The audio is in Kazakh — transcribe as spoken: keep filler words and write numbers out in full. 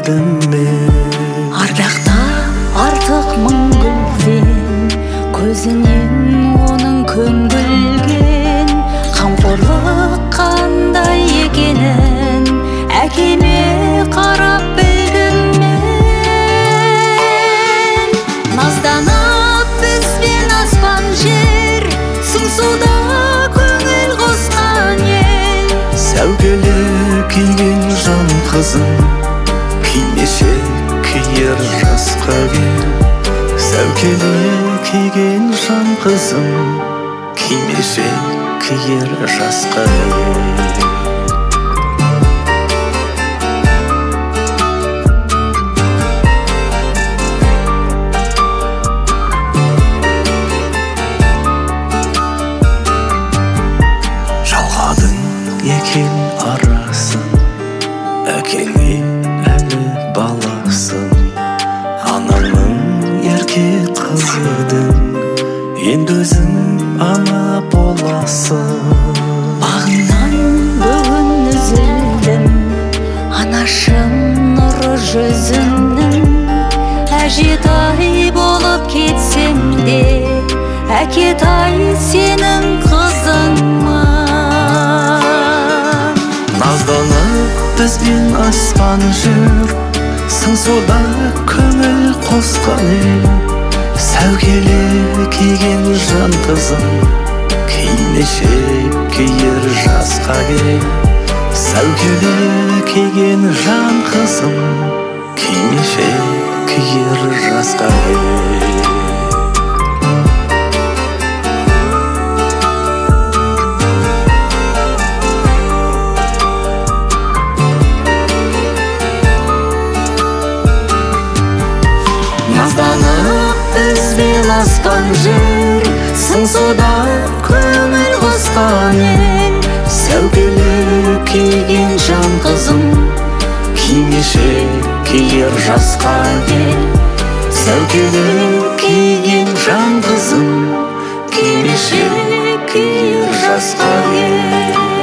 едім мен. Ардақта артық мың гүлден, көзінен оның көңілген. Қамқорлық қандай екенін әкеме қарап білдім мен. Назданып бізбен аспан жер, сыңсуда көңіл қосқан ел. Сәукеле киген жан қызым, кимеше киер жасқа кел. Сәукеле киген жан қызым, кимеше киер жасқа кел. Жалғадың екен арасын, әкеңе әлі баласың. Анаңның ерке қызы едің, енді өзің ана боласың. Бағынан бүгін үзілдім, анашым нұры жүзіңнің. Әжетай болып кетсем де, әкетай сенің қызыңмын. Назданып бізбен аспан жүр, сыңсуда көңіл қосқан ел. Сәукеле киген жан қызым, кимеше киер жасқа кел. Сәукеле киген жан қызым, кимеше киер жасқа кел. Назданып бізбен аспан жүр, сыңсуда көңіл қосқан ел. Сәукеле киген жан қызым, кимеше киер жасқа кел. Сәукеле киген жан қызым, кимеше киер жасқа кел.